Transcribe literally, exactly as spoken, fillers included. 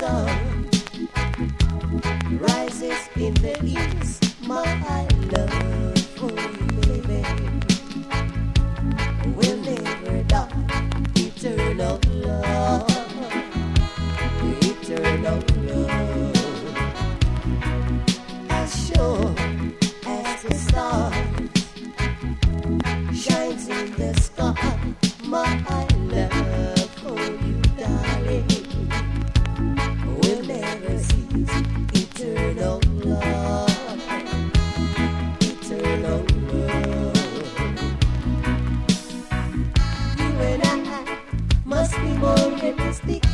sun rises in the east, my love for you, baby, will never die. Eternal love, eternal love, as sure as the stars shines in the sky, my love for you, darling, will never cease. Eternal love, eternal love. You and I must be more realistic